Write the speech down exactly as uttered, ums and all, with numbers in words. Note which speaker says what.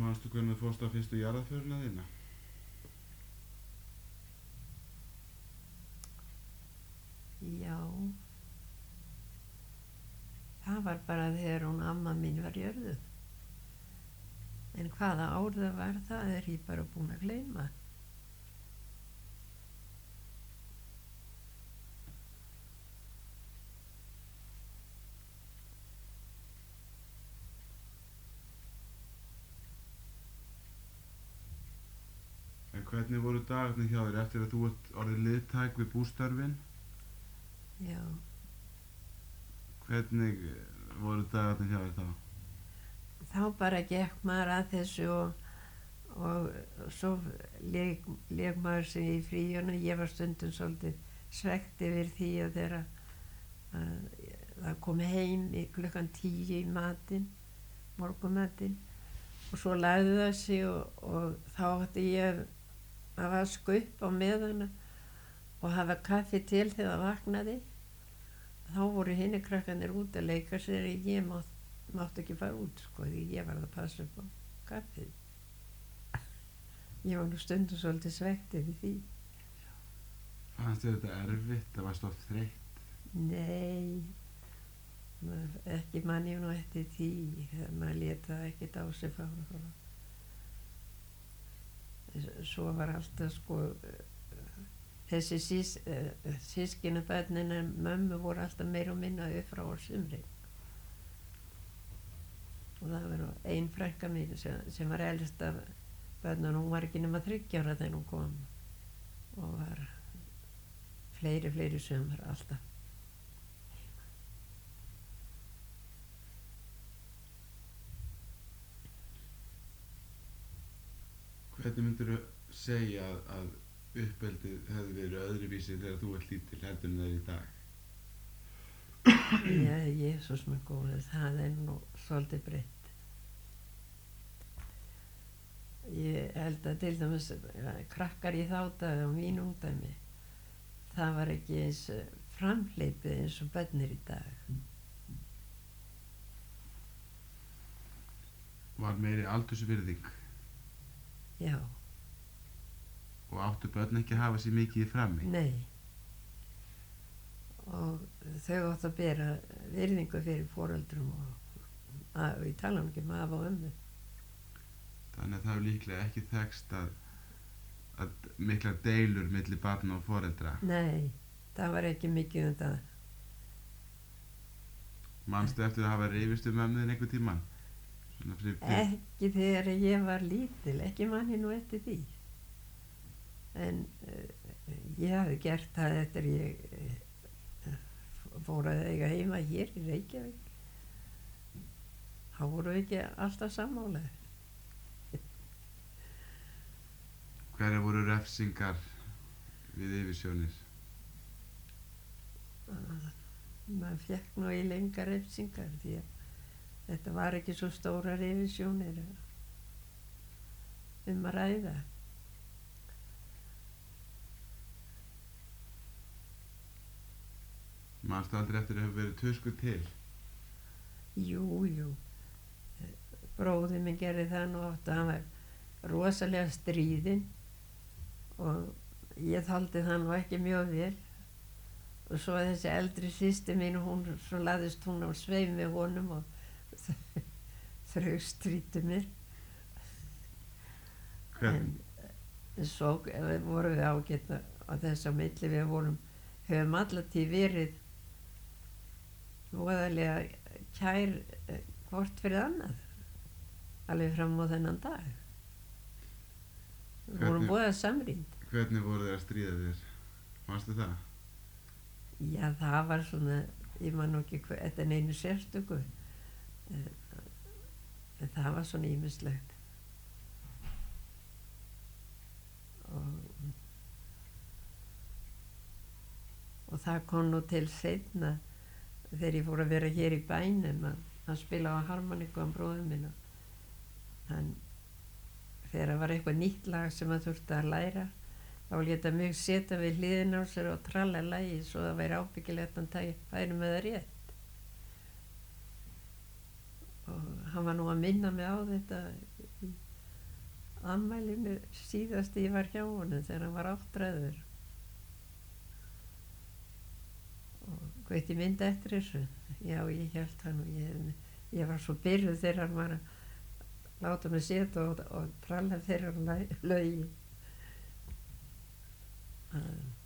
Speaker 1: Manstu hvernig þú fórst á fyrstu jarðarförina þína?
Speaker 2: Já, það var bara þegar hún amma mín var jörðuð. En hvaða ár það var, það er ég bara búin að gleyma.
Speaker 1: En hvernig voru dagarnir hjá þér eftir að þú ert orðið liðtæk við bústörfin?
Speaker 2: Já,
Speaker 1: Hvernig voru dagarnir hjá þér þá?
Speaker 2: þá bara gekk maður að þessu og, og svo lék, lék maður sig í fríunum. Ég var stundum svolítið svekkt yfir því að þeirra að það kom heim í klukkan tíu í matinn, morgunmatinn, og svo lagði það sig og, og þá átti ég að vaska upp á meðan og hafa kaffi til þegar það vaknaði. Þá voru hinir krakkarnir út að leika sér en ég mátt, mátti ekki fara út, sko, því ég var að passa upp á kaffið. Ég var nú stundum svolítið svekkt yfir því.
Speaker 1: Fannst þér þetta erfitt? Það varst oft þreytt?
Speaker 2: Nei, maður, ekki man ég nú eftir því. Maður lét það ekkert á sig fara. Svo var alltaf, sko, þessi sís, uh, sískinabörnin mömmu voru alltaf meira og minna upp frá á sumrin. Og það var nú ein frænka mín sem, sem var elst af börnunum. Hún var ekki nema þriggja ára þegar hún kom og var fleiri, fleiri sumar alltaf.
Speaker 1: Hvernig myndirðu segja að, að uppeldið hefði verið öðruvísi þegar þú ert lítil heldur en það er í dag?
Speaker 2: Já, Jesús minn góður, það er nú svolítið breytt. Ég held að til dæmis krakkar í þá daga á mín ungdæmi, það var ekki eins framhleypið eins og börnir í dag.
Speaker 1: Var meiri aldursvirðing?
Speaker 2: Já.
Speaker 1: Og áttu börn ekki að hafa sér mikið í frammi?
Speaker 2: Nei. Og þau áttu að bera virðingu fyrir foreldrum og, og ég tala um ekki um afa og ömmu.
Speaker 1: Þannig að það er líklega ekki þekkst að, að miklar deilur milli barna og foreldra?
Speaker 2: Nei, það var ekki mikið um það.
Speaker 1: Manstu eftir að hafa rifist um ömmu þinn einhvern tímann? Fyrir, fyrir...
Speaker 2: Ekki þegar ég var lítil, ekki man ég nú eftir því. En uh, ég hafði gert það eftir ég uh, fór að eiga heima hér í Reykjavík. Þá voru við ekki alltaf sammálaðir.
Speaker 1: Hverjar voru refsingar við yfirsjónir?
Speaker 2: Uh, maður fékk nú í lenga refsingar því að þetta var ekki svo stórar yfirsjónir um að ræða.
Speaker 1: Manstu aldrei eftir að hafa verið tusku til?
Speaker 2: Jú, jú. Bróðir minn gerði það nú oft. Hann var rosalega stríðinn og ég þoldi það nú ekki mjög vel. Og svo þessi eldri systir mín, hún, svo laðist hún á sveif með honum og þau stríddu mér. En svo vorum við ágætt á þess á milli. Við vorum, höfum allatíð verið voðalega kær hvort fyrir annað alveg fram á þennan dag. Við vorum voða samrýnd.
Speaker 1: Hvernig voru þeir að stríða þér? Manstu það?
Speaker 2: Já, það var svona, ég man nú ekki hvað, þetta er neinu sérstöku. En það var svona ýmislegt. Og, og það kom nú til seinna þegar ég fór að vera hér í bænum að, að spila á harmoniku á bróðum minn. Hann, þegar það var eitthvað nýtt lag sem að þurfti að læra, þá léta mig setja við hliðin á sér og tralla lagið svo það væri ábyggilegt að hann væri með það rétt. Og hann var nú að minna mig á þetta ammælinu síðast ég var hjá honum þegar hann var áttræður og hvað ég myndi eftir þessu. Já, ég held hann og ég, ég var svo byrjuð þegar hann var að láta mig setja og, og tralla þeirra lögi.